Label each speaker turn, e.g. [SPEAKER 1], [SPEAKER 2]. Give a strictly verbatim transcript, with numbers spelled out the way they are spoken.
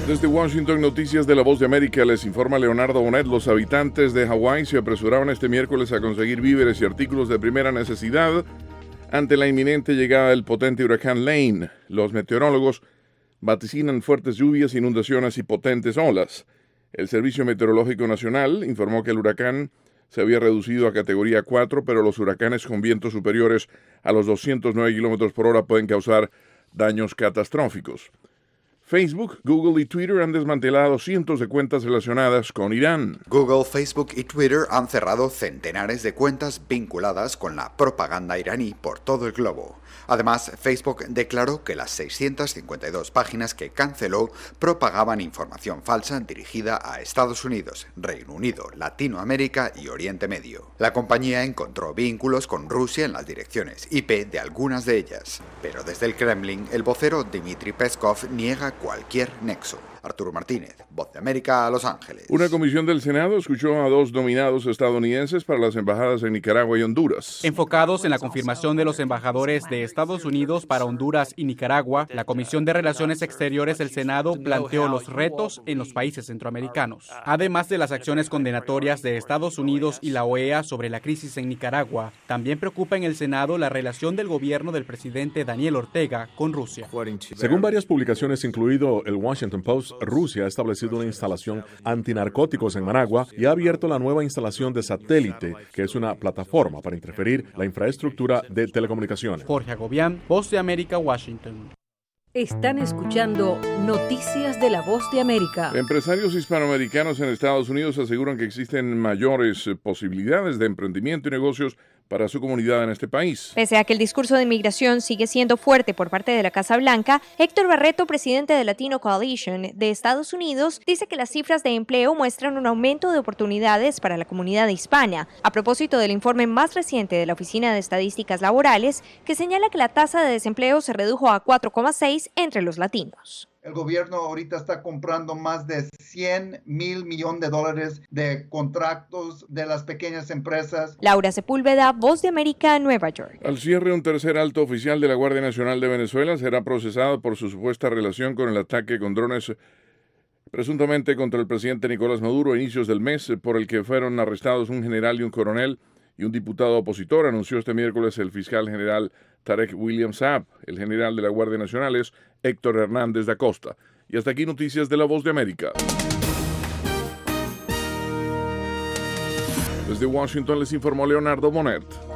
[SPEAKER 1] Desde Washington, Noticias de la Voz de América, les informa Leonardo Bonet. Los habitantes de Hawái se apresuraron este miércoles a conseguir víveres y artículos de primera necesidad ante la inminente llegada del potente huracán Lane. Los meteorólogos vaticinan fuertes lluvias, inundaciones y potentes olas. El Servicio Meteorológico Nacional informó que el huracán se había reducido a categoría cuatro, pero los huracanes con vientos superiores a los doscientos nueve kilómetros por hora pueden causar daños catastróficos. Facebook, Google y Twitter han desmantelado cientos de cuentas relacionadas con Irán.
[SPEAKER 2] Google, Facebook y Twitter han cerrado centenares de cuentas vinculadas con la propaganda iraní por todo el globo. Además, Facebook declaró que las seiscientas cincuenta y dos páginas que canceló propagaban información falsa dirigida a Estados Unidos, Reino Unido, Latinoamérica y Oriente Medio. La compañía encontró vínculos con Rusia en las direcciones I P de algunas de ellas, pero desde el Kremlin, el vocero Dmitry Peskov niega cualquier nexo. Arturo Martínez, Voz de América, Los Ángeles.
[SPEAKER 1] Una comisión del Senado escuchó a dos nominados estadounidenses para las embajadas en Nicaragua y Honduras.
[SPEAKER 3] Enfocados en la confirmación de los embajadores de Estados Unidos para Honduras y Nicaragua, la Comisión de Relaciones Exteriores del Senado planteó los retos en los países centroamericanos. Además de las acciones condenatorias de Estados Unidos y la O E A sobre la crisis en Nicaragua, también preocupa en el Senado la relación del gobierno del presidente Daniel Ortega con Rusia.
[SPEAKER 4] Según varias publicaciones, incluido el Washington Post, Rusia ha establecido una instalación antinarcóticos en Managua y ha abierto la nueva instalación de satélite, que es una plataforma para interferir la infraestructura de telecomunicaciones.
[SPEAKER 3] Jorge Agobián, Voz de América, Washington.
[SPEAKER 5] Están escuchando Noticias de la Voz de América.
[SPEAKER 1] Empresarios hispanoamericanos en Estados Unidos aseguran que existen mayores posibilidades de emprendimiento y negocios para su comunidad en este país.
[SPEAKER 6] Pese a que el discurso de inmigración sigue siendo fuerte por parte de la Casa Blanca, Héctor Barreto, presidente de Latino Coalition de Estados Unidos, dice que las cifras de empleo muestran un aumento de oportunidades para la comunidad hispana, a propósito del informe más reciente de la Oficina de Estadísticas Laborales, que señala que la tasa de desempleo se redujo a cuatro coma seis entre los latinos.
[SPEAKER 7] El gobierno ahorita está comprando más de cien mil millones de dólares de contratos de las pequeñas empresas.
[SPEAKER 6] Laura Sepúlveda, Voz de América, Nueva York.
[SPEAKER 1] Al cierre, un tercer alto oficial de la Guardia Nacional de Venezuela será procesado por su supuesta relación con el ataque con drones presuntamente contra el presidente Nicolás Maduro a inicios del mes, por el que fueron arrestados un general y un coronel y un diputado opositor, anunció este miércoles el fiscal general Tarek William Saab. El general de la Guardia Nacional es Héctor Hernández da Costa. Y hasta aquí Noticias de la Voz de América. Desde Washington les informó Leonardo Bonet.